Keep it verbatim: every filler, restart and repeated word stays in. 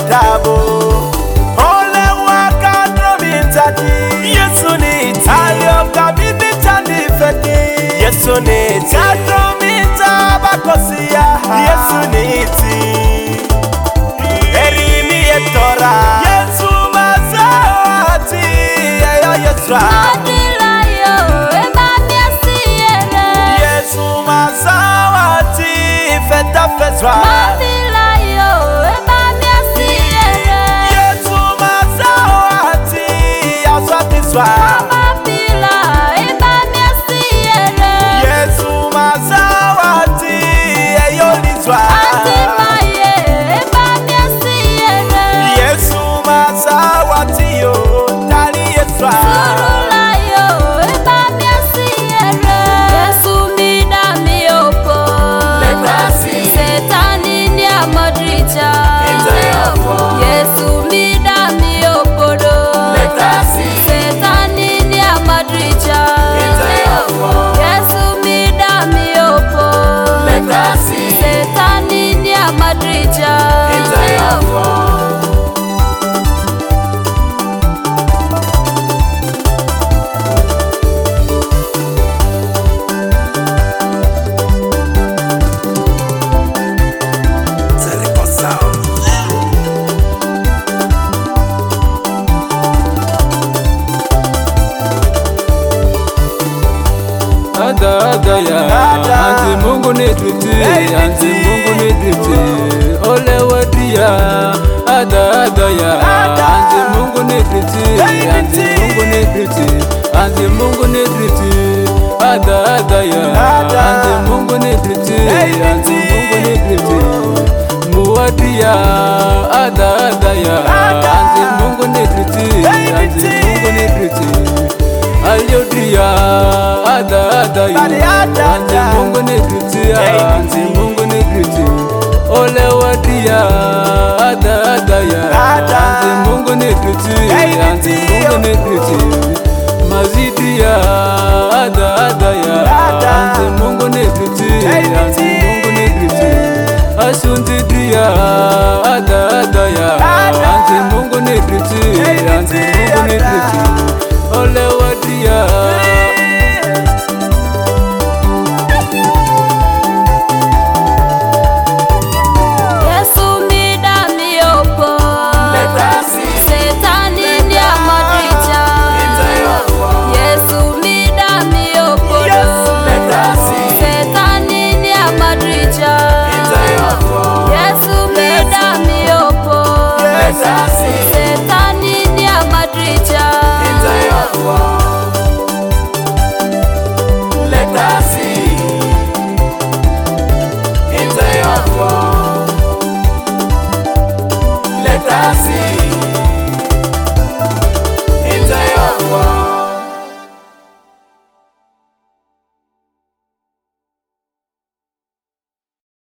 dabo. Ole waka dromintati. Yesu ni ti. Ayo kabibi tani feti. Yesu ni ti. Kadromita bakosia. Yesu ni ti. Erimi etora. Yesu mazati. Ayo Yesu. Madilayo ebami asiyere. Yesu mazawati feta fetwa. Madilayo ebami asiyere. Yesu mazawati aswatiswa. Mabila ebami asiyere. Yesu mazawati eyoliswa. Atimaye ebami asiyere. Yesu mazawati yo tali yeswa. Surulayo ebami asiyere. Yesu mida miopo. Letasi. Setani ni amadrija. Yesu mida miopodo. Letasi. Setani ni amadrija. Yesu mida miopo. Letasi. Setani ni amadrija. Ada ada ya, anti Mungu ni drifti, anti Mungu ni drifti, ole wadia. Ada ada ya, anti Mungu ni drifti, anti Mungu ni drifti, anti Mungu ni drifti. Ada ada ya, anti Mungu ni drifti, anti Mungu ni drifti, muwadia. Ada ada ya, anti Mungu ni drifti, anti Mungu ni drifti. Aliodia, ada ada ya, anti Mungu ni drifti, anti Mungu ni drifti. Ole wadia, ada ada ya, anti Mungu ni drifti, anti Mungu ni drifti. Mazidia, ada ada ya, anti Mungu ni drifti, anti Mungu ni drifti. Asunti dia, ada ada ya, anti Mungu ni drifti, anti